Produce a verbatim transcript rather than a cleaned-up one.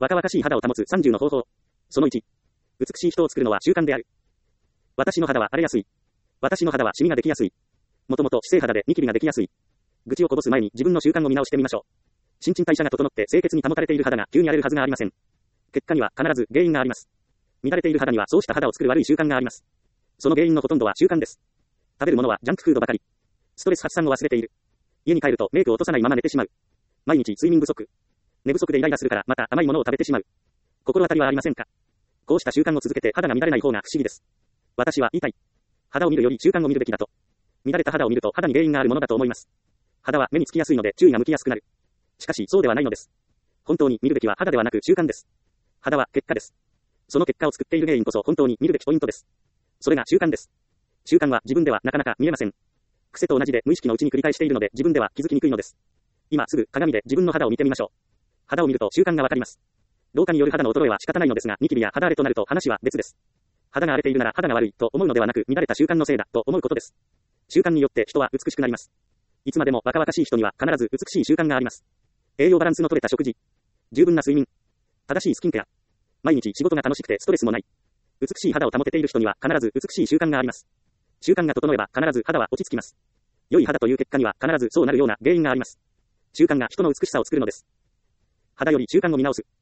若々しい肌を保つさんじゅうの方法。そのいち。美しい人を作るのは習慣である。私の肌は荒れやすい。私の肌はシミができやすい。もともと姿勢肌でニキビができやすい。愚痴をこぼす前に自分の習慣を見直してみましょう。新陳代謝が整って清潔に保たれている肌が急に荒れるはずがありません。結果には必ず原因があります。乱れている肌にはそうした肌を作る悪い習慣があります。その原因のほとんどは習慣です。食べるものはジャンクフードばかり。ストレス発散を忘れている。家に帰るとメイクを落とさないまま寝てしまう。毎日睡眠不足。寝不足でイライラするからまた甘いものを食べてしまう。心当たりはありませんか？こうした習慣を続けて肌が乱れない方が不思議です。私は言いたい。肌を見るより習慣を見るべきだと。乱れた肌を見ると肌に原因があるものだと思います。肌は目につきやすいので注意が向きやすくなる。しかしそうではないのです。本当に見るべきは肌ではなく習慣です。肌は結果です。その結果を作っている原因こそ本当に見るべきポイントです。それが習慣です。習慣は自分ではなかなか見えません。癖と同じで無意識のうちに繰り返しているので自分では気づきにくいのです。今すぐ鏡で自分の肌を見てみましょう。肌を見ると習慣がわかります。老化による肌の衰えは仕方ないのですが、ニキビや肌荒れとなると話は別です。肌が荒れているなら肌が悪いと思うのではなく、乱れた習慣のせいだと思うことです。習慣によって人は美しくなります。いつまでも若々しい人には必ず美しい習慣があります。栄養バランスの取れた食事、十分な睡眠、正しいスキンケア、毎日仕事が楽しくてストレスもない。美しい肌を保てている人には必ず美しい習慣があります。習慣が整えば必ず肌は落ち着きます。良い肌という結果には必ずそうなるような原因があります。習慣が人の美しさを作るのです。肌より習慣を見直す。